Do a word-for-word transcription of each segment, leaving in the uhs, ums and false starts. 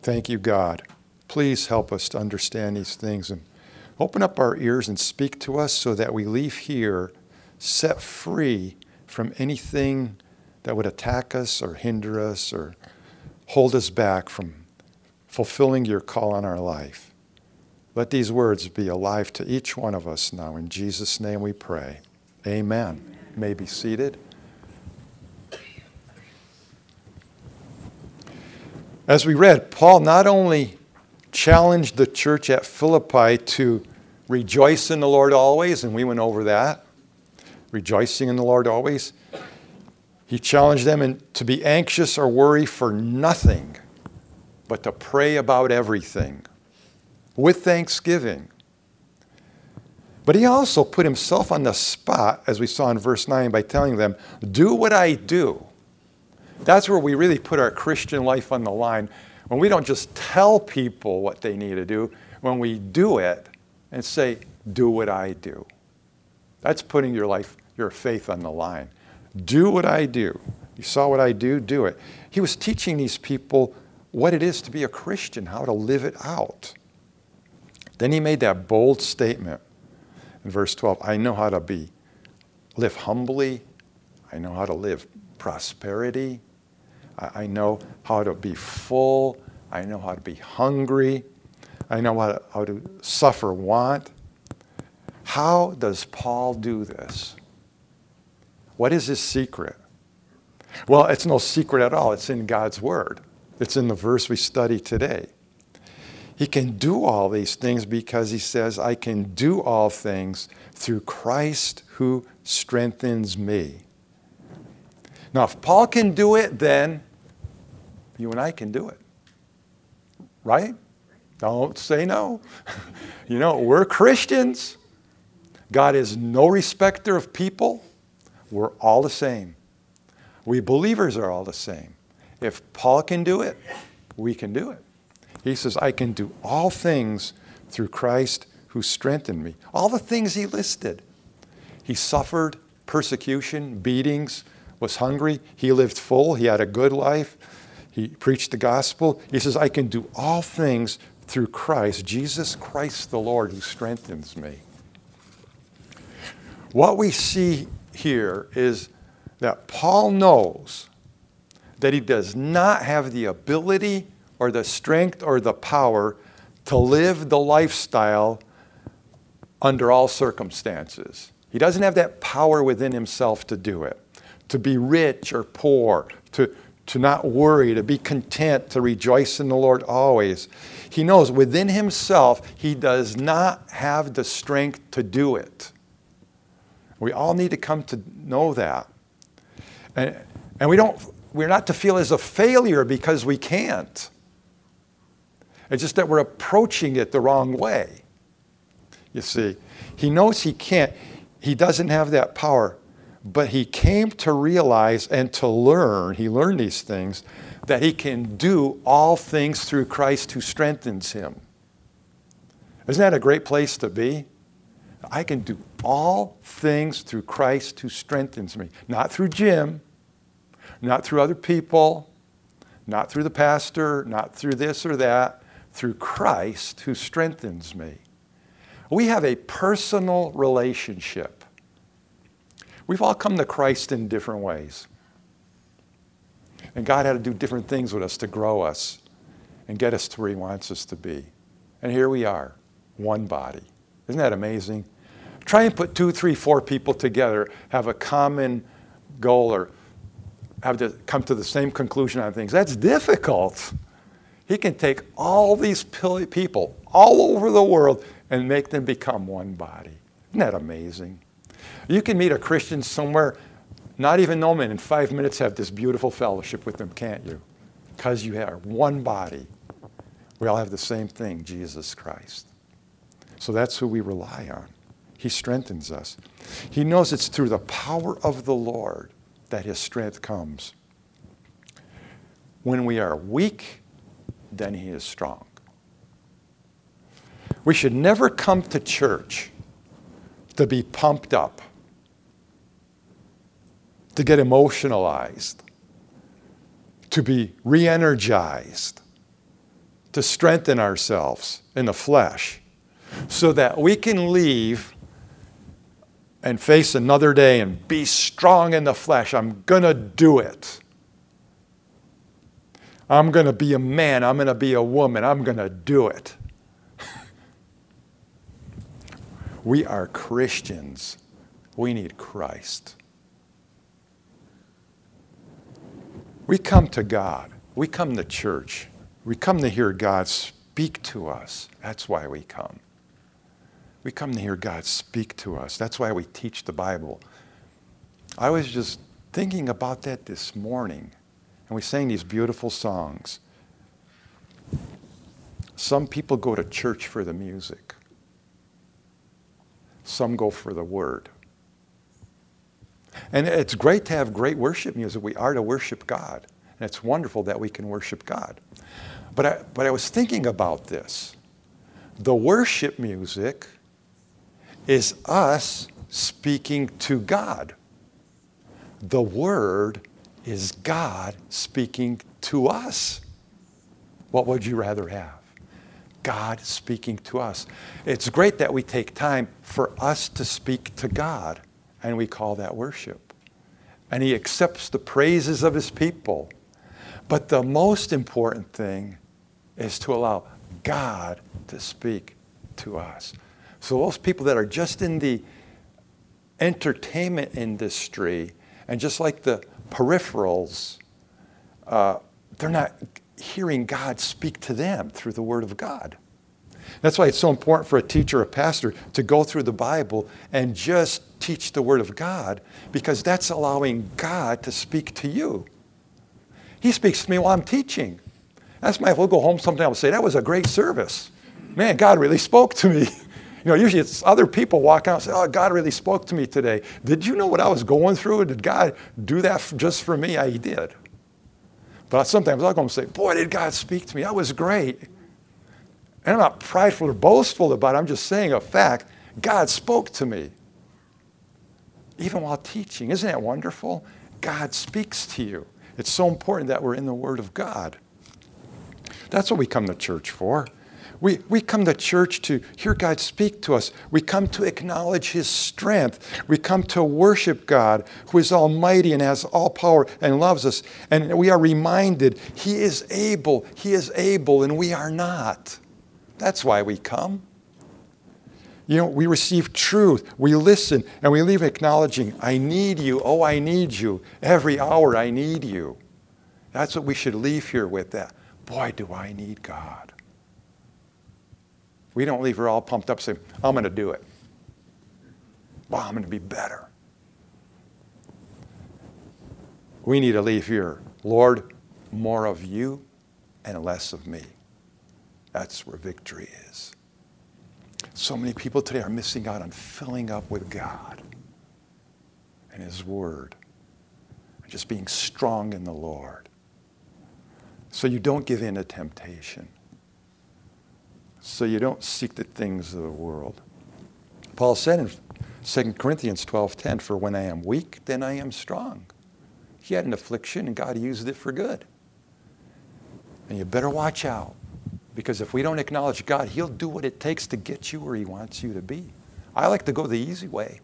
Thank you, God. Please help us to understand these things and open up our ears and speak to us so that we leave here set free from anything that would attack us or hinder us or hold us back from fulfilling your call on our life. Let these words be alive to each one of us now. In Jesus' name we pray. Amen. You may be seated. As we read, Paul not only challenged the church at Philippi to rejoice in the Lord always, and we went over that, rejoicing in the Lord always. He challenged them in, to be anxious or worry for nothing, but to pray about everything with thanksgiving. But he also put himself on the spot, as we saw in verse nine, by telling them, do what I do. That's where we really put our Christian life on the line. When we don't just tell people what they need to do, when we do it and say, do what I do. That's putting your life, your faith on the line. Do what I do. You saw what I do, do it. He was teaching these people what it is to be a Christian, how to live it out. Then he made that bold statement in verse twelve. I know how to be, live humbly. I know how to live prosperity. I, I know how to be full. I know how to be hungry. I know how to, how to suffer want. How does Paul do this? What is his secret? Well, it's no secret at all. It's in God's Word. It's in the verse we study today. He can do all these things because he says, I can do all things through Christ who strengthens me. Now, if Paul can do it, then you and I can do it. Right? Don't say no. You know, we're Christians. God is no respecter of people. We're all the same. We believers are all the same. If Paul can do it, we can do it. He says, I can do all things through Christ who strengthened me. All the things he listed. He suffered persecution, beatings, was hungry. He lived full. He had a good life. He preached the gospel. He says, I can do all things through Christ, Jesus Christ the Lord, who strengthens me. What we see here is that Paul knows that he does not have the ability or the strength or the power to live the lifestyle under all circumstances. He doesn't have that power within himself to do it. To be rich or poor, to, to not worry, to be content, to rejoice in the Lord always. He knows within himself he does not have the strength to do it. We all need to come to know that. And, and we don't, we're not to feel as a failure because we can't. It's just that we're approaching it the wrong way. You see, he knows he can't. He doesn't have that power. But he came to realize and to learn, he learned these things, that he can do all things through Christ who strengthens him. Isn't that a great place to be? I can do all things through Christ who strengthens me. Not through Jim, not through other people, not through the pastor, not through this or that, through Christ who strengthens me. We have a personal relationship. We've all come to Christ in different ways. And God had to do different things with us to grow us and get us to where he wants us to be. And here we are, one body. Isn't that amazing? Try and put two, three, four people together, have a common goal, or have to come to the same conclusion on things. That's difficult. He can take all these people all over the world and make them become one body. Isn't that amazing? You can meet a Christian somewhere, not even know them, and in five minutes have this beautiful fellowship with them, can't you? Because you are one body. We all have the same thing, Jesus Christ. So that's who we rely on. He strengthens us. He knows it's through the power of the Lord that his strength comes. When we are weak, then he is strong. We should never come to church to be pumped up, to get emotionalized, to be re-energized, to strengthen ourselves in the flesh so that we can leave and face another day and be strong in the flesh. I'm going to do it. I'm going to be a man. I'm going to be a woman. I'm going to do it. We are Christians. We need Christ. We come to God. We come to church. We come to hear God speak to us. That's why we come. We come to hear God speak to us. That's why we teach the Bible. I was just thinking about that this morning, and we sang these beautiful songs. Some people go to church for the music. Some go for the word. And it's great to have great worship music. We are to worship God. And it's wonderful that we can worship God. But I, but I was thinking about this. The worship music is us speaking to God. The word is God speaking to us. What would you rather have? God speaking to us. It's great that we take time for us to speak to God, and we call that worship. And He accepts the praises of His people. But the most important thing is to allow God to speak to us. So those people that are just in the entertainment industry and just like the peripherals, uh, they're not hearing God speak to them through the Word of God. That's why it's so important for a teacher or a pastor to go through the Bible and just teach the Word of God, because that's allowing God to speak to you. He speaks to me while I'm teaching. That's why we'll go home sometime and say, that was a great service. Man, God really spoke to me. You know, usually it's other people walk out and say, oh, God really spoke to me today. Did you know what I was going through? Did God do that just for me? Yeah, He did. But sometimes I'll go and say, boy, did God speak to me. That was great. And I'm not prideful or boastful about it. I'm just saying a fact. God spoke to me. Even while teaching. Isn't that wonderful? God speaks to you. It's so important that we're in the Word of God. That's what we come to church for. We, we come to church to hear God speak to us. We come to acknowledge His strength. We come to worship God, who is almighty and has all power and loves us. And we are reminded He is able, He is able, and we are not. That's why we come. You know, we receive truth, we listen, and we leave acknowledging, I need you, oh, I need you. Every hour I need you. That's what we should leave here with, that. Boy, do I need God. We don't leave her all pumped up saying, I'm going to do it. Well, I'm going to be better. We need to leave here, Lord, more of you and less of me. That's where victory is. So many people today are missing out on filling up with God and His Word. And just being strong in the Lord. So you don't give in to temptation. So you don't seek the things of the world. Paul said in Second Corinthians twelve ten, for when I am weak, then I am strong. He had an affliction and God used it for good. And you better watch out. Because if we don't acknowledge God, He'll do what it takes to get you where He wants you to be. I like to go the easy way.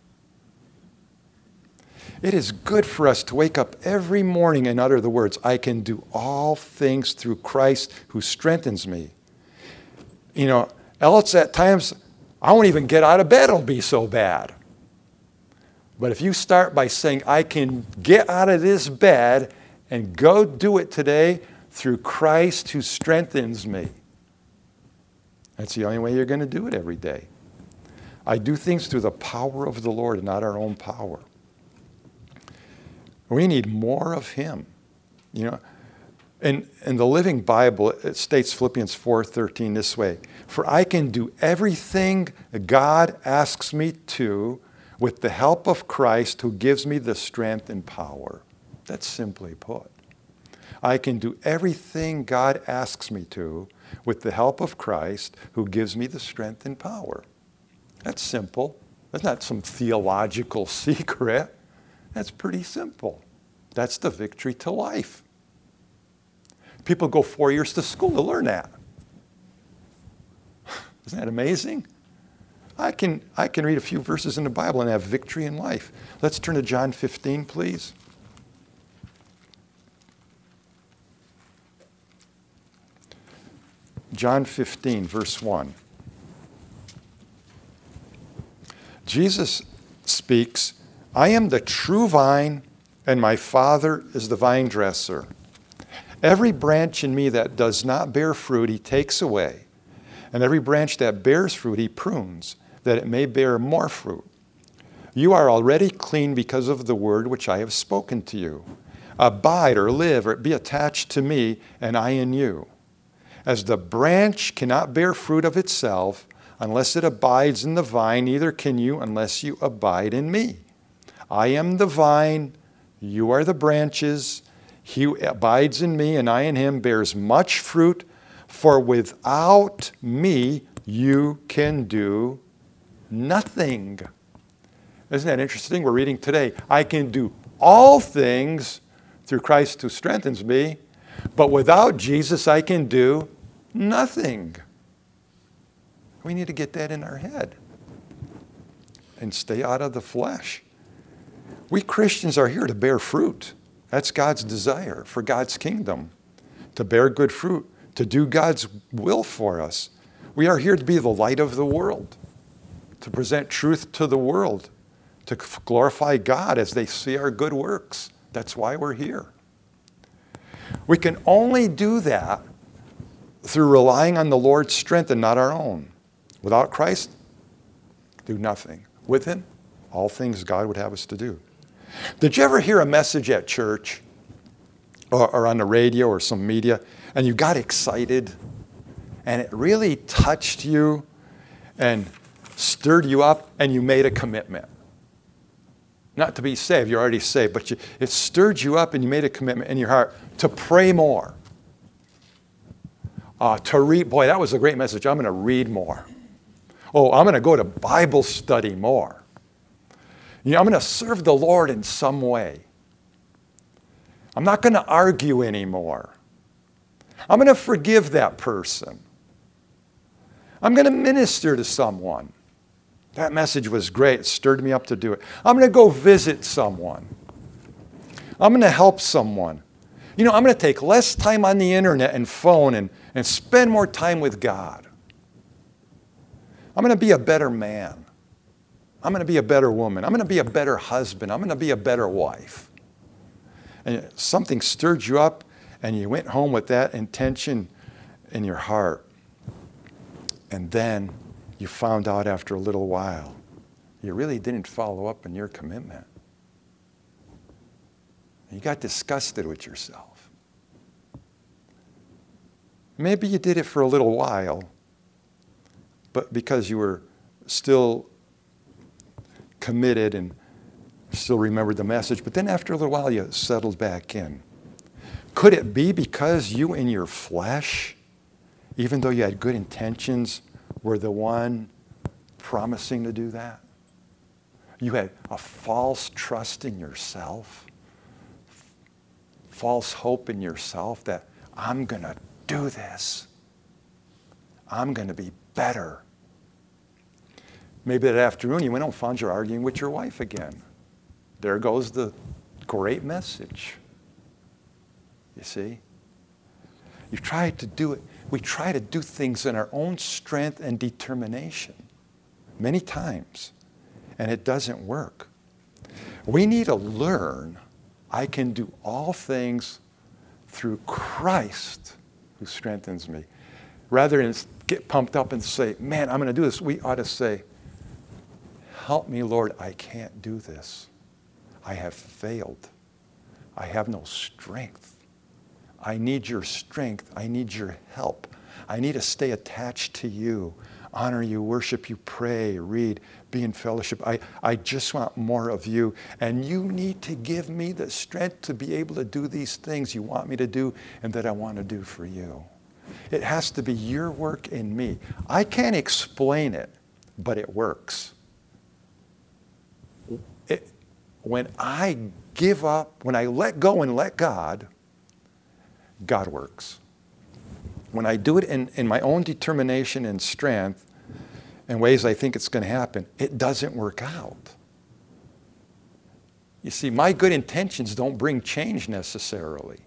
It is good for us to wake up every morning and utter the words, I can do all things through Christ who strengthens me. You know, else at times, I won't even get out of bed, it'll be so bad. But if you start by saying, I can get out of this bed and go do it today through Christ who strengthens me. That's the only way you're going to do it every day. I do things through the power of the Lord and not our own power. We need more of Him. You know, in, in the Living Bible, it states Philippians four thirteen this way, for I can do everything God asks me to with the help of Christ who gives me the strength and power. That's simply put. I can do everything God asks me to with the help of Christ who gives me the strength and power. That's simple. That's not some theological secret. That's pretty simple. That's the victory to life. People go four years to school to learn that. Isn't that amazing? I can, I can read a few verses in the Bible and have victory in life. Let's turn to John fifteen, please. John fifteen, verse one. Jesus speaks, I am the true vine, and my Father is the vine dresser. Every branch in me that does not bear fruit, he takes away. And every branch that bears fruit, he prunes, that it may bear more fruit. You are already clean because of the word which I have spoken to you. Abide or live or be attached to me, and I in you. As the branch cannot bear fruit of itself unless it abides in the vine, neither can you unless you abide in me. I am the vine, you are the branches. He who abides in me and I in him bears much fruit, for without me you can do nothing. Isn't that interesting? We're reading today, I can do all things through Christ who strengthens me, but without Jesus I can do nothing. We need to get that in our head and stay out of the flesh. We Christians are here to bear fruit. That's God's desire for God's kingdom, to bear good fruit, to do God's will for us. We are here to be the light of the world, to present truth to the world, to glorify God as they see our good works. That's why we're here. We can only do that through relying on the Lord's strength and not our own. Without Christ, do nothing. With him, all things God would have us to do. Did you ever hear a message at church or, or on the radio or some media, and you got excited, and it really touched you and stirred you up, and you made a commitment? Not to be saved, you're already saved, but you, it stirred you up and you made a commitment in your heart to pray more. Uh, to read, boy, that was a great message. I'm going to read more. Oh, I'm going to go to Bible study more. You know, I'm going to serve the Lord in some way. I'm not going to argue anymore. I'm going to forgive that person. I'm going to minister to someone. That message was great. It stirred me up to do it. I'm going to go visit someone. I'm going to help someone. You know, I'm going to take less time on the internet and phone and, and spend more time with God. I'm going to be a better man. I'm going to be a better woman. I'm going to be a better husband. I'm going to be a better wife. And something stirred you up, and you went home with that intention in your heart. And then you found out after a little while, you really didn't follow up on your commitment. You got disgusted with yourself. Maybe you did it for a little while, but because you were still committed and still remembered the message, but then after a little while you settled back in. Could it be because you in your flesh, even though you had good intentions, were the one promising to do that? You had a false trust in yourself, false hope in yourself that I'm going to do this. I'm going to be better. Maybe that afternoon you went home and found you're arguing with your wife again. There goes the great message. You see? You try to do it. We try to do things in our own strength and determination many times, and it doesn't work. We need to learn I can do all things through Christ who strengthens me. Rather than get pumped up and say, man, I'm going to do this, we ought to say, help me, Lord, I can't do this. I have failed. I have no strength. I need your strength. I need your help. I need to stay attached to you, honor you, worship you, pray, read, be in fellowship. I, I just want more of you. And you need to give me the strength to be able to do these things you want me to do and that I want to do for you. It has to be your work in me. I can't explain it, but it works. It, when I give up, when I let go and let God, God works. When I do it in, in my own determination and strength, in ways I think it's going to happen, it doesn't work out. You see, my good intentions don't bring change necessarily.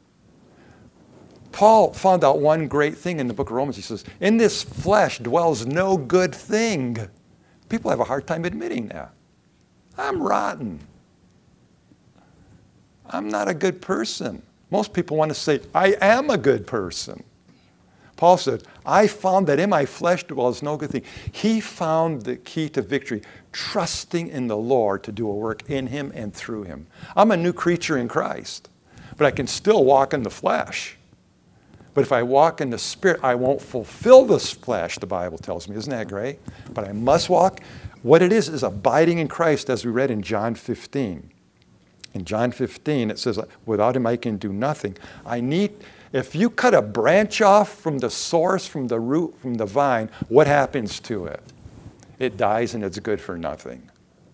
Paul found out one great thing in the book of Romans. He says, in this flesh dwells no good thing. People have a hard time admitting that. I'm rotten. I'm not a good person. Most people want to say, I am a good person. Paul said, I found that in my flesh dwells no good thing. He found the key to victory, trusting in the Lord to do a work in him and through him. I'm a new creature in Christ, but I can still walk in the flesh. But if I walk in the Spirit, I won't fulfill this flesh, the Bible tells me. Isn't that great? But I must walk. What it is is abiding in Christ, as we read in John fifteen. In John fifteen, it says, without him I can do nothing. I need, if you cut a branch off from the source, from the root, from the vine, what happens to it? It dies and it's good for nothing.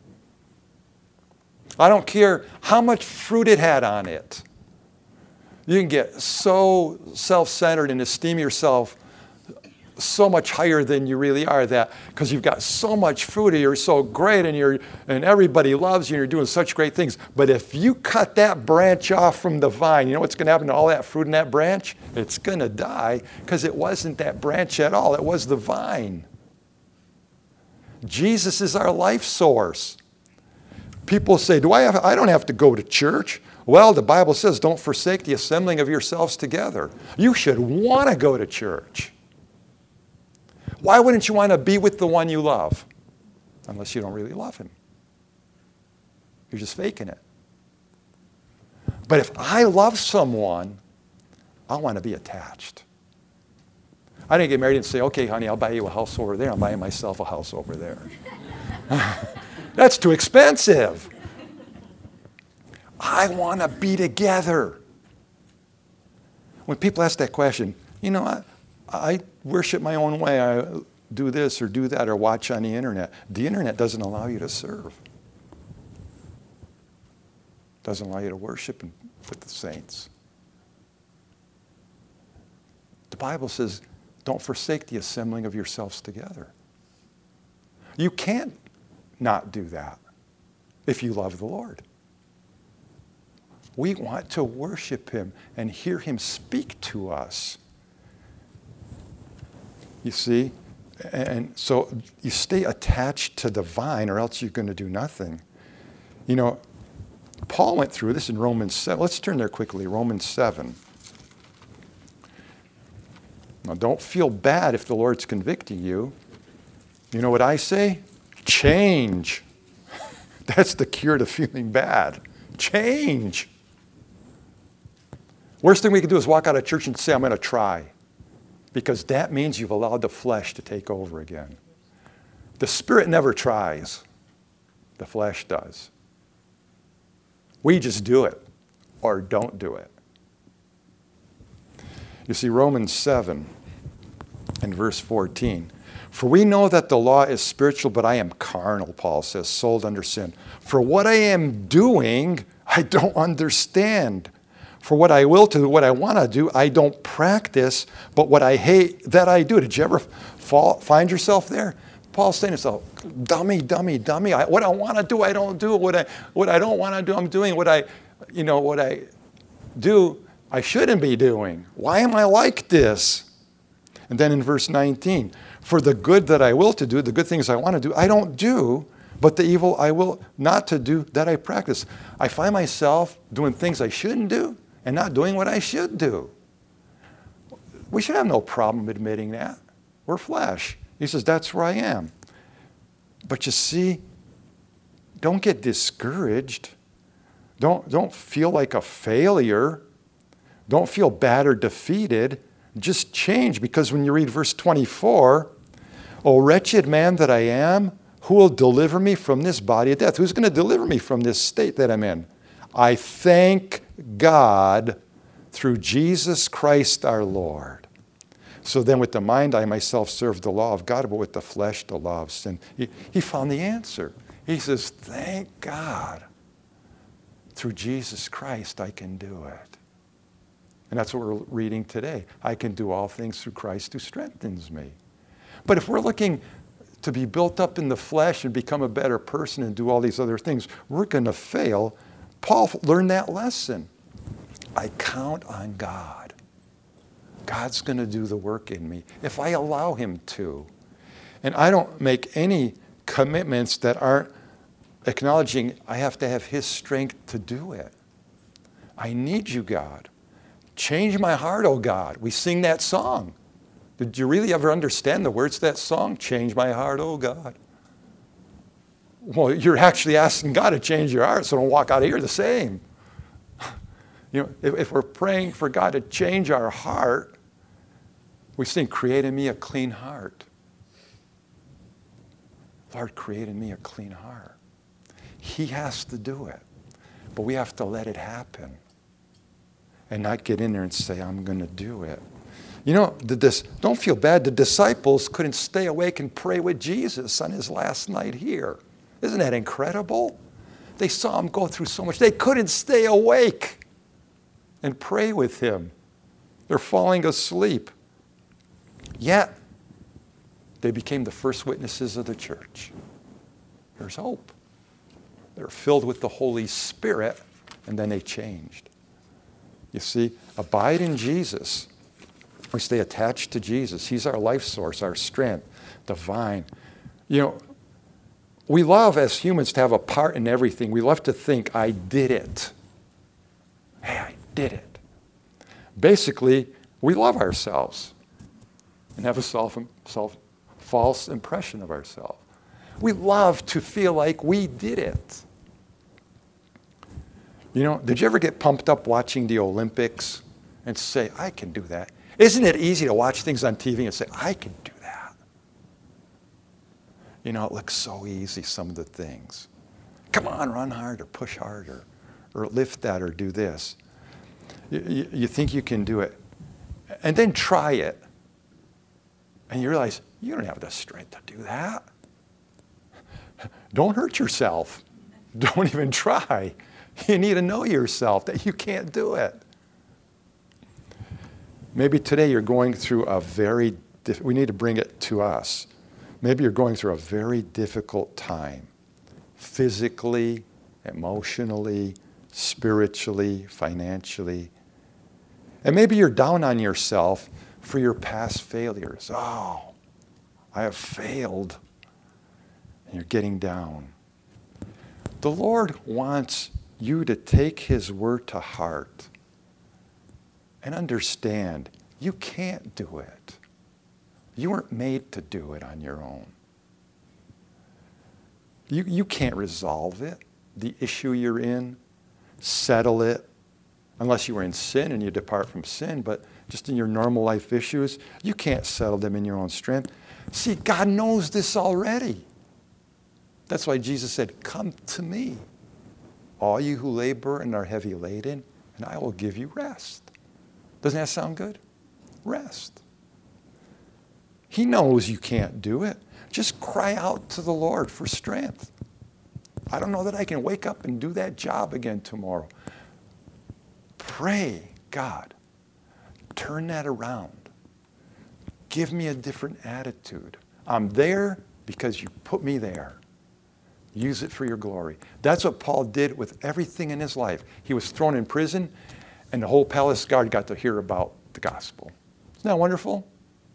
I don't care how much fruit it had on it. You can get so self-centered and esteem yourself so much higher than you really are, that because you've got so much fruit and you're so great and you're and everybody loves you and you're doing such great things. But if you cut that branch off from the vine, you know what's going to happen to all that fruit in that branch? It's going to die, because it wasn't that branch at all. It was the vine. Jesus is our life source. People say, do I have, I don't have to go to church. Well, the Bible says, don't forsake the assembling of yourselves together. You should want to go to church. Why wouldn't you want to be with the one you love? Unless you don't really love him. You're just faking it. But if I love someone, I want to be attached. I didn't get married and say, okay, honey, I'll buy you a house over there. I'm buying myself a house over there. That's too expensive. I want to be together. When people ask that question, you know, I, I worship my own way. I do this or do that or watch on the internet. The internet doesn't allow you to serve. Doesn't allow you to worship with the saints. The Bible says, don't forsake the assembling of yourselves together. You can't not do that if you love the Lord. We want to worship him and hear him speak to us. You see? And so you stay attached to the vine, or else you're going to do nothing. You know, Paul went through this in Romans seven. Let's turn there quickly. Romans seven. Now, don't feel bad if the Lord's convicting you. You know what I say? Change. That's the cure to feeling bad. Change. Worst thing we can do is walk out of church and say, I'm going to try. Because that means you've allowed the flesh to take over again. The Spirit never tries. The flesh does. We just do it or don't do it. You see, Romans seven and verse fourteen. For we know that the law is spiritual, but I am carnal, Paul says, sold under sin. For what I am doing, I don't understand. For what I will do, what I want to do, I don't practice, but what I hate, that I do. Did you ever fall, find yourself there? Paul's saying to himself, dummy, dummy, dummy. I, what I want to do, I don't do. What I, what I don't want to do, I'm doing. What I, you know, what I do, I shouldn't be doing. Why am I like this? And then in verse nineteen, for the good that I will to do, the good things I want to do, I don't do, but the evil I will not to do, that I practice. I find myself doing things I shouldn't do and not doing what I should do. We should have no problem admitting that. We're flesh. He says, that's where I am. But you see, don't get discouraged. Don't, don't feel like a failure. Don't feel bad or defeated. Just change, because when you read verse twenty-four, O wretched man that I am, who will deliver me from this body of death? Who's going to deliver me from this state that I'm in? I thank God through Jesus Christ our Lord. So then with the mind I myself serve the law of God, but with the flesh the law of sin. He, he found the answer. He says, thank God. Through Jesus Christ I can do it. And that's what we're reading today. I can do all things through Christ who strengthens me. But if we're looking to be built up in the flesh and become a better person and do all these other things, we're going to fail. Paul learned that lesson. I count on God. God's going to do the work in me if I allow him to. And I don't make any commitments that aren't acknowledging I have to have his strength to do it. I need you, God. Change my heart, oh God. We sing that song. Did you really ever understand the words of that song? Change my heart, oh God. Well, you're actually asking God to change your heart, so don't walk out of here the same. You know, if, if we're praying for God to change our heart, we sing, create in me a clean heart. Lord, create in me a clean heart. He has to do it, but we have to let it happen and not get in there and say, I'm going to do it. You know, the dis- don't feel bad. The disciples couldn't stay awake and pray with Jesus on his last night here. Isn't that incredible? They saw him go through so much. They couldn't stay awake and pray with him. They're falling asleep. Yet, they became the first witnesses of the church. There's hope. They're filled with the Holy Spirit, and then they changed. You see, abide in Jesus. We stay attached to Jesus. He's our life source, our strength, the vine. You know, we love as humans to have a part in everything. We love to think, I did it. Hey, I did it. Basically, we love ourselves and have a self, self, false impression of ourselves. We love to feel like we did it. You know, did you ever get pumped up watching the Olympics and say, I can do that? Isn't it easy to watch things on T V and say, I can do that? You know, it looks so easy, some of the things. Come on, run harder, push harder, or lift that, or do this. You, you, you think you can do it. And then try it. And you realize, you don't have the strength to do that. Don't hurt yourself. Don't even try. You need to know yourself that you can't do it. Maybe today you're going through a very, diff- we need to bring it to us. Maybe you're going through a very difficult time, physically, emotionally, spiritually, financially. And maybe you're down on yourself for your past failures. Oh, I have failed. And you're getting down. The Lord wants you to take his word to heart and understand you can't do it. You weren't made to do it on your own. You, you can't resolve it, the issue you're in, settle it, unless you were in sin and you depart from sin, but just in your normal life issues, you can't settle them in your own strength. See, God knows this already. That's why Jesus said, come to me, all you who labor and are heavy laden, and I will give you rest. Doesn't that sound good? Rest. He knows you can't do it. Just cry out to the Lord for strength. I don't know that I can wake up and do that job again tomorrow. Pray, God, turn that around. Give me a different attitude. I'm there because you put me there. Use it for your glory. That's what Paul did with everything in his life. He was thrown in prison, and the whole palace guard got to hear about the gospel. Isn't that wonderful?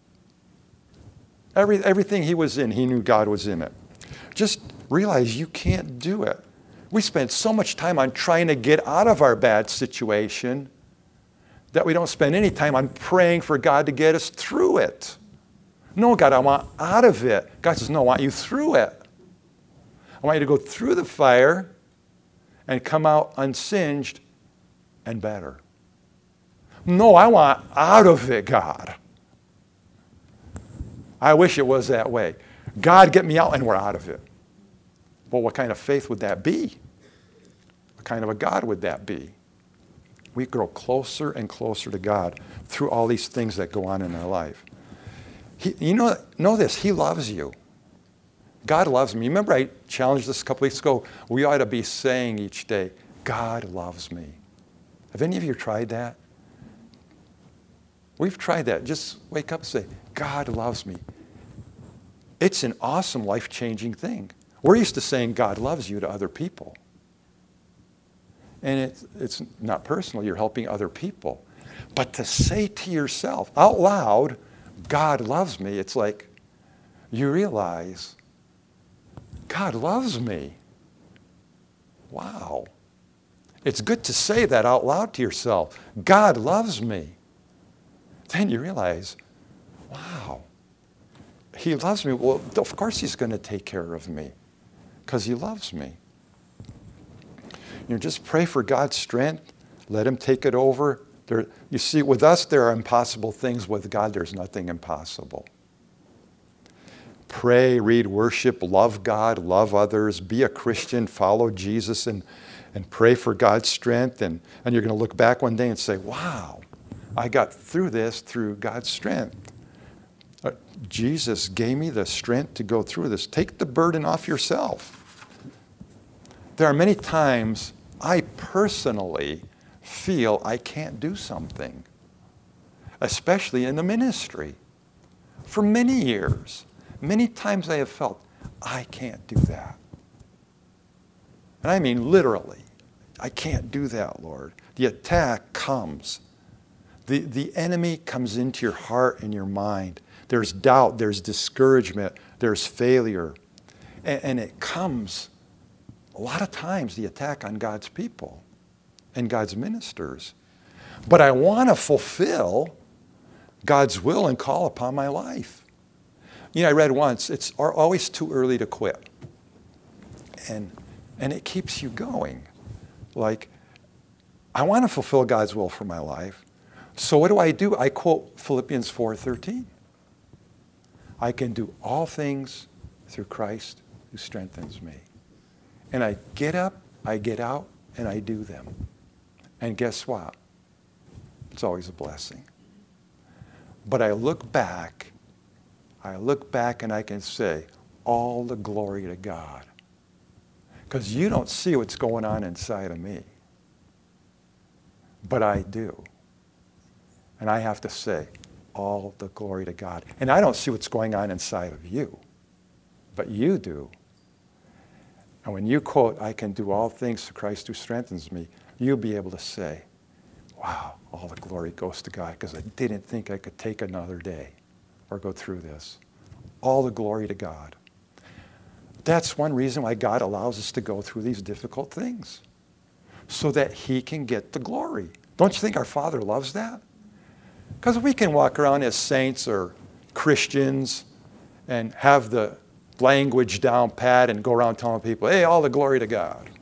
Every, everything he was in, he knew God was in it. Just realize you can't do it. We spend so much time on trying to get out of our bad situation that we don't spend any time on praying for God to get us through it. No, God, I want out of it. God says, no, I want you through it. I want you to go through the fire and come out unsinged and better. No, I want out of it, God. I wish it was that way. God, get me out, and we're out of it. Well, what kind of faith would that be? What kind of a God would that be? We grow closer and closer to God through all these things that go on in our life. He, you know, know this, he loves you. God loves me. Remember I challenged this a couple weeks ago? We ought to be saying each day, God loves me. Have any of you tried that? We've tried that. Just wake up and say, God loves me. It's an awesome, life-changing thing. We're used to saying God loves you to other people. And it's, it's not personal. You're helping other people. But to say to yourself out loud, God loves me, it's like you realize God loves me. Wow. It's good to say that out loud to yourself. God loves me. Then you realize, wow, he loves me. Well, of course he's going to take care of me because he loves me. You know, just pray for God's strength. Let him take it over. There, you see, with us, there are impossible things. With God, there's nothing impossible. Pray, read, worship, love God, love others, be a Christian, follow Jesus, and, and pray for God's strength. And, and you're going to look back one day and say, wow, I got through this through God's strength. Uh, Jesus gave me the strength to go through this. Take the burden off yourself. There are many times I personally feel I can't do something, especially in the ministry. For many years, many times I have felt, I can't do that. And I mean literally, I can't do that, Lord. The attack comes. The, the enemy comes into your heart and your mind. There's doubt, there's discouragement, there's failure. And, and it comes a lot of times, the attack on God's people and God's ministers. But I want to fulfill God's will and call upon my life. You know, I read once, it's always too early to quit. And, and it keeps you going. Like, I want to fulfill God's will for my life. So what do I do? I quote Philippians four thirteen. I can do all things through Christ who strengthens me. And I get up, I get out, and I do them. And guess what? It's always a blessing. But I look back, I look back and I can say, all the glory to God. Because you don't see what's going on inside of me. But I do. And I have to say, all the glory to God. And I don't see what's going on inside of you. But you do. And when you quote, I can do all things through Christ who strengthens me, you'll be able to say, wow, all the glory goes to God because I didn't think I could take another day or go through this. All the glory to God. That's one reason why God allows us to go through these difficult things, so that he can get the glory. Don't you think our Father loves that? Because we can walk around as saints or Christians and have the language down pat and go around telling people, hey, all the glory to God.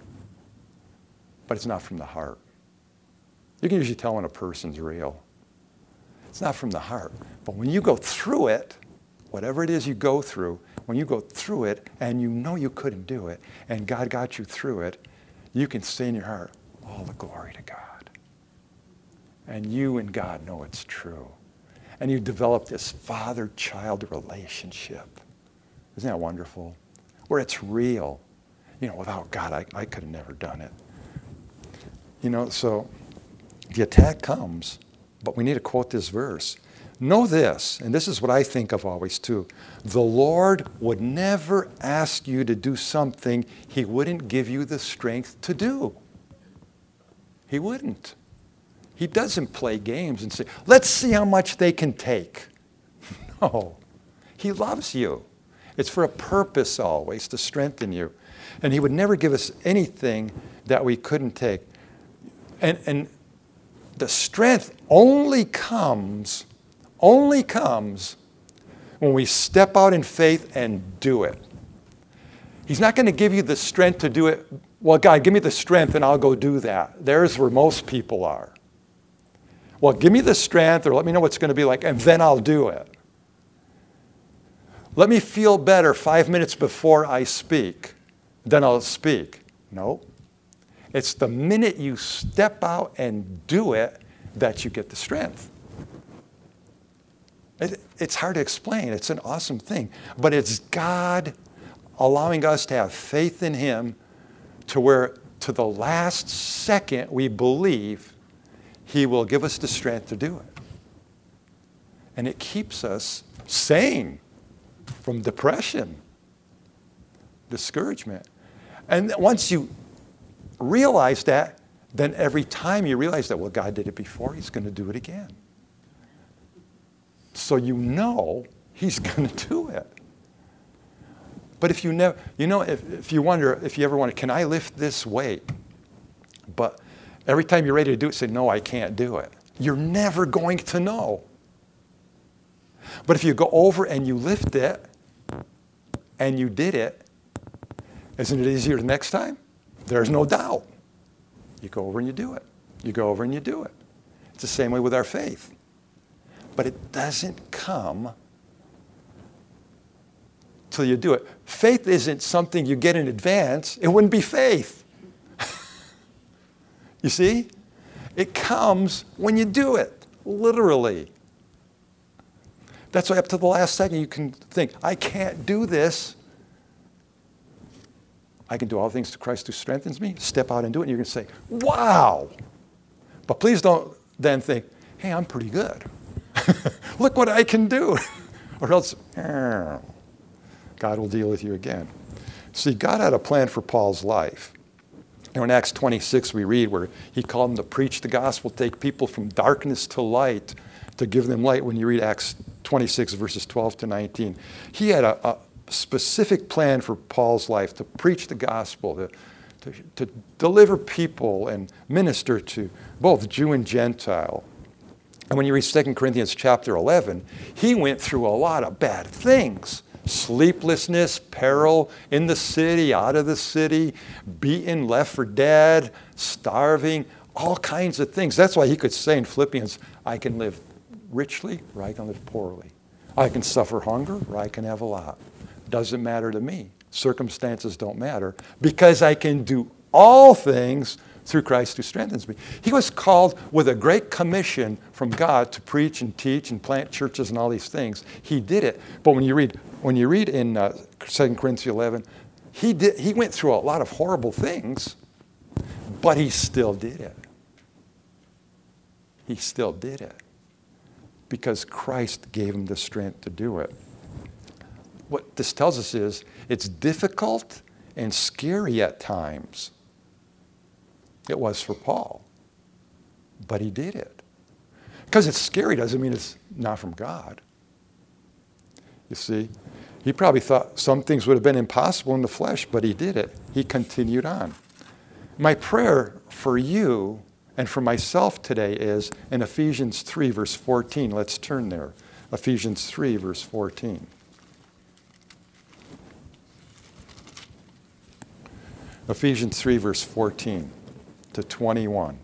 But it's not from the heart. You can usually tell when a person's real. It's not from the heart. But when you go through it, whatever it is you go through, when you go through it and you know you couldn't do it and God got you through it, you can say in your heart, all the glory to God. And you and God know it's true. And you develop this father-child relationship. Isn't that wonderful? Where it's real. You know, without God, I, I could have never done it. You know, so the attack comes, but we need to quote this verse. Know this, and this is what I think of always too. The Lord would never ask you to do something he wouldn't give you the strength to do. He wouldn't. He doesn't play games and say, let's see how much they can take. No. He loves you. It's for a purpose always, to strengthen you. And he would never give us anything that we couldn't take. And, and the strength only comes, only comes when we step out in faith and do it. He's not going to give you the strength to do it. Well, God, give me the strength and I'll go do that. There's where most people are. Well, give me the strength or let me know what it's going to be like and then I'll do it. Let me feel better five minutes before I speak, then I'll speak. No. It's the minute you step out and do it that you get the strength. It, it's hard to explain. It's an awesome thing. But it's God allowing us to have faith in him to where to the last second we believe he will give us the strength to do it. And it keeps us sane. from depression, discouragement. And once you realize that, then every time you realize that, well, God did it before, he's going to do it again. So you know he's going to do it. But if you never, you know, if, if you wonder, if you ever wonder, can I lift this weight? But every time you're ready to do it, say, no, I can't do it. You're never going to know. But if you go over and you lift it, and you did it, isn't it easier the next time? There's no doubt. You go over and you do it. You go over and you do it. It's the same way with our faith. But it doesn't come till you do it. Faith isn't something you get in advance. It wouldn't be faith. You see? It comes when you do it, literally. That's why up to the last second you can think, I can't do this. I can do all things to Christ who strengthens me. Step out and do it, and you're going to say, wow. But please don't then think, hey, I'm pretty good. Look what I can do. Or else, eh, God will deal with you again. See, God had a plan for Paul's life. You know, in Acts twenty-six, we read where he called him to preach the gospel, take people from darkness to light, to give them light. When you read Acts twenty-six, verses twelve to nineteen, he had a, a specific plan for Paul's life, to preach the gospel, to, to, to deliver people and minister to both Jew and Gentile. And when you read Second Corinthians chapter eleven, he went through a lot of bad things. Sleeplessness, peril in the city, out of the city, beaten, left for dead, starving, all kinds of things. That's why he could say in Philippians, I can live richly or I can live poorly. I can suffer hunger or I can have a lot. Doesn't matter to me. Circumstances don't matter because I can do all things through Christ who strengthens me. He was called with a great commission from God to preach and teach and plant churches and all these things. He did it. But when you read when you read in uh, Second Corinthians eleven, he did he went through a lot of horrible things, but he still did it. He still did it because Christ gave him the strength to do it. What this tells us is it's difficult and scary at times. It was for Paul, but he did it. Because it's scary doesn't mean it's not from God. You see, he probably thought some things would have been impossible in the flesh, but he did it. He continued on. My prayer for you and for myself today is in Ephesians three, verse fourteen. Let's turn there. Ephesians three, verse fourteen. Ephesians three, verse fourteen to twenty-one.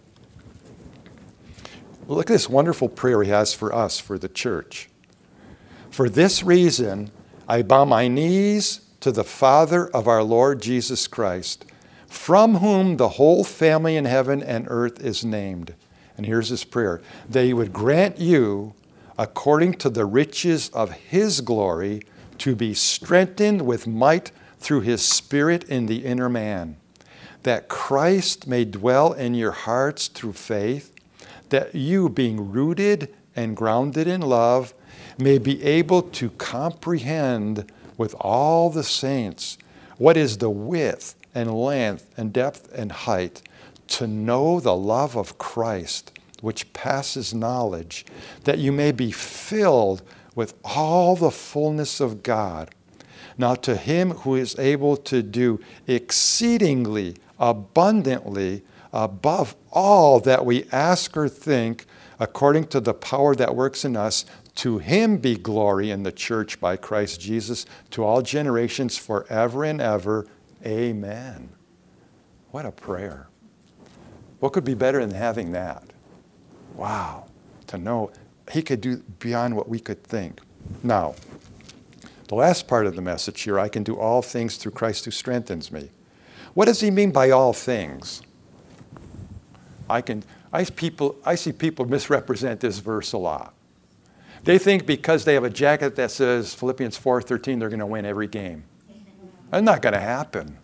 Look at this wonderful prayer he has for us, for the church. For this reason, I bow my knees to the Father of our Lord Jesus Christ, from whom the whole family in heaven and earth is named. And here's his prayer. That he would grant you, according to the riches of his glory, to be strengthened with might through his Spirit in the inner man, that Christ may dwell in your hearts through faith, that you, being rooted and grounded in love, may be able to comprehend with all the saints what is the width and length and depth and height, to know the love of Christ, which passes knowledge, that you may be filled with all the fullness of God. Now to him who is able to do exceedingly abundantly above all that we ask or think, according to the power that works in us, to him be glory in the church by Christ Jesus to all generations forever and ever. Amen. What a prayer. What could be better than having that? Wow. To know he could do beyond what we could think. Now, the last part of the message here, I can do all things through Christ who strengthens me. What does he mean by all things? I can, I, people, I see people misrepresent this verse a lot. They think because they have a jacket that says Philippians four thirteen, they're going to win every game. That's not going to happen.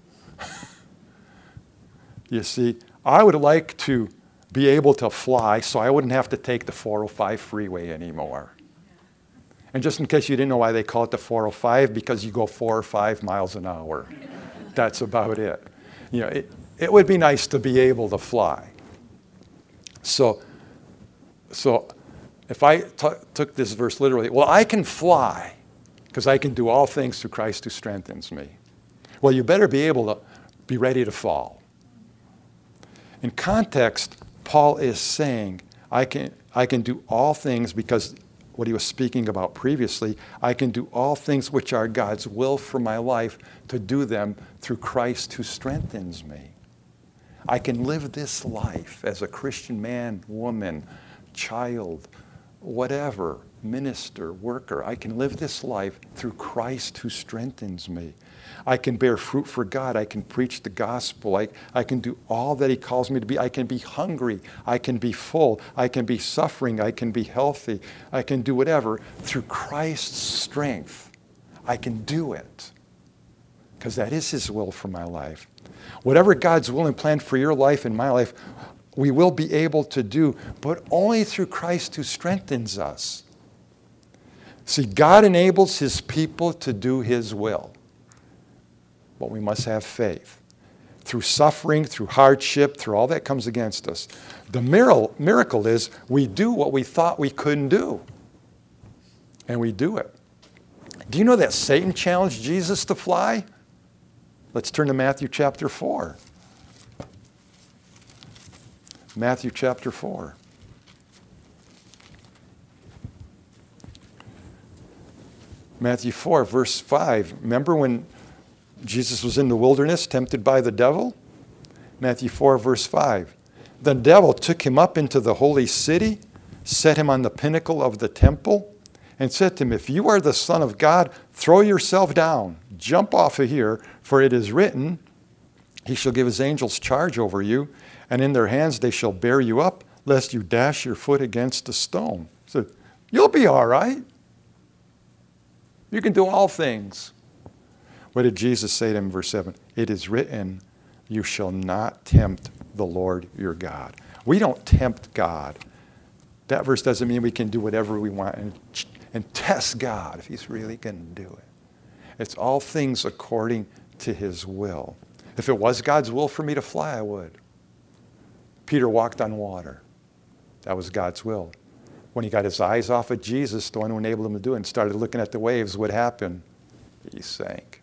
You see, I would like to be able to fly so I wouldn't have to take the four oh five freeway anymore. And just in case you didn't know why they call it the four oh five, because you go four or five miles an hour. That's about it. You know, it, it would be nice to be able to fly. So, so if I t- took this verse literally, well, I can fly because I can do all things through Christ who strengthens me. Well, you better be able to be ready to fall. In context, Paul is saying, I can, I can do all things because what he was speaking about previously, I can do all things which are God's will for my life to do them through Christ who strengthens me. I can live this life as a Christian man, woman, child, whatever, minister, worker. I can live this life through Christ who strengthens me. I can bear fruit for God. I can preach the gospel. I, I can do all that he calls me to be. I can be hungry. I can be full. I can be suffering. I can be healthy. I can do whatever through Christ's strength. I can do it because that is his will for my life. Whatever God's will and plan for your life and my life, we will be able to do, but only through Christ who strengthens us. See, God enables his people to do his will. But we must have faith. Through suffering, through hardship, through all that comes against us. The miracle, miracle is we do what we thought we couldn't do. And we do it. Do you know that Satan challenged Jesus to fly? Let's turn to Matthew chapter four. Matthew chapter four. Matthew four, verse five. Remember when Jesus was in the wilderness, tempted by the devil? Matthew four, verse five. The devil took him up into the holy city, set him on the pinnacle of the temple, and said to him, if you are the Son of God, throw yourself down, jump off of here, for it is written, he shall give his angels charge over you, and in their hands they shall bear you up, lest you dash your foot against a stone. So you'll be all right. You can do all things. What did Jesus say to him in verse seven? It is written, you shall not tempt the Lord your God. We don't tempt God. That verse doesn't mean we can do whatever we want and, and test God if he's really going to do it. It's all things according to his will. If it was God's will for me to fly, I would. Peter walked on water. That was God's will. When he got his eyes off of Jesus, the one who enabled him to do it, and started looking at the waves, what happened? He sank.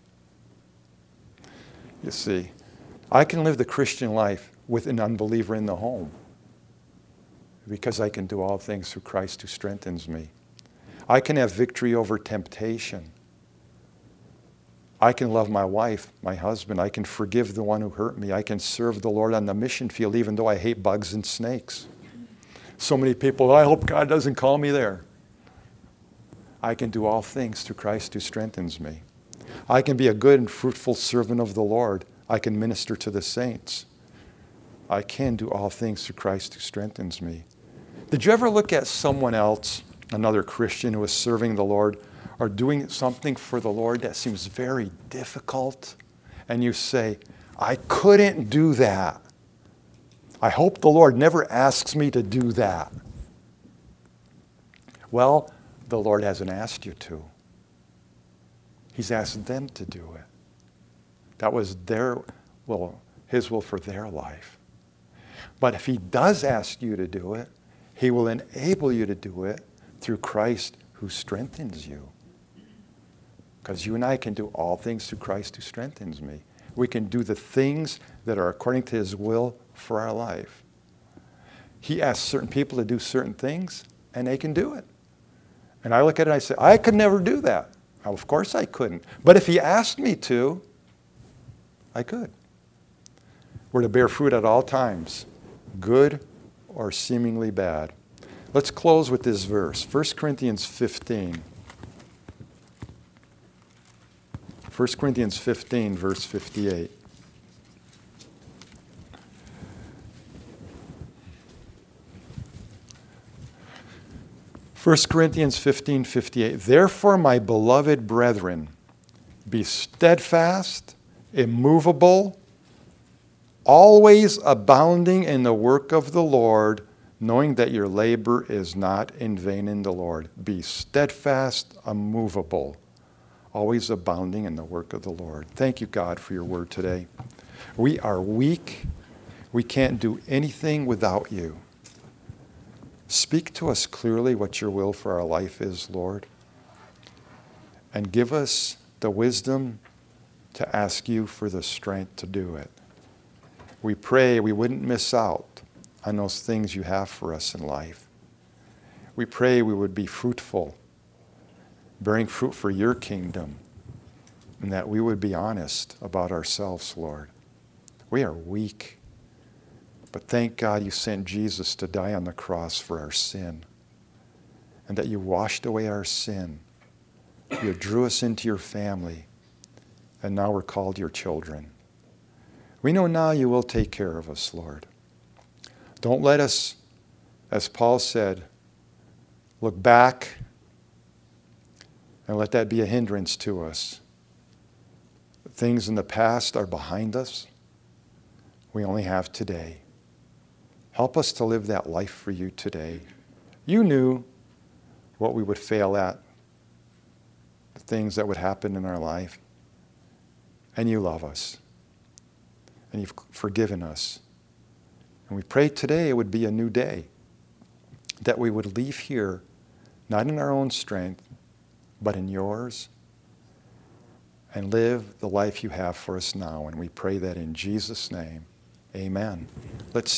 You see, I can live the Christian life with an unbeliever in the home because I can do all things through Christ who strengthens me. I can have victory over temptation. I can love my wife, my husband. I can forgive the one who hurt me. I can serve the Lord on the mission field even though I hate bugs and snakes. So many people, I hope God doesn't call me there. I can do all things through Christ who strengthens me. I can be a good and fruitful servant of the Lord. I can minister to the saints. I can do all things through Christ who strengthens me. Did you ever look at someone else, another Christian who is serving the Lord, or doing something for the Lord that seems very difficult, and you say, I couldn't do that. I hope the Lord never asks me to do that. Well, the Lord hasn't asked you to. He's asked them to do it. That was their will, his will for their life. But if he does ask you to do it, he will enable you to do it through Christ who strengthens you. Because you and I can do all things through Christ who strengthens me. We can do the things that are according to his will for our life. He asks certain people to do certain things, and they can do it. And I look at it and I say, I could never do that. Well, of course I couldn't. But if he asked me to, I could. We're to bear fruit at all times, good or seemingly bad. Let's close with this verse, First Corinthians fifteen. First Corinthians fifteen, verse fifty-eight. First Corinthians fifteen, fifty-eight. Therefore, my beloved brethren, be steadfast, immovable, always abounding in the work of the Lord, knowing that your labor is not in vain in the Lord. Be steadfast, unmovable, always abounding in the work of the Lord. Thank you, God, for your word today. We are weak. We can't do anything without you. Speak to us clearly what your will for our life is, Lord. And give us the wisdom to ask you for the strength to do it. We pray we wouldn't miss out on those things you have for us in life. We pray we would be fruitful, bearing fruit for your kingdom, and that we would be honest about ourselves, Lord. We are weak, but thank God you sent Jesus to die on the cross for our sin, and that you washed away our sin. You drew us into your family, and now we're called your children. We know now you will take care of us, Lord. Don't let us, as Paul said, look back and let that be a hindrance to us. Things in the past are behind us. We only have today. Help us to live that life for you today. You knew what we would fail at, the things that would happen in our life, and you love us, and you've forgiven us. And we pray today it would be a new day, that we would leave here, not in our own strength, but in yours, and live the life you have for us now. And we pray that in Jesus' name. Amen. Let's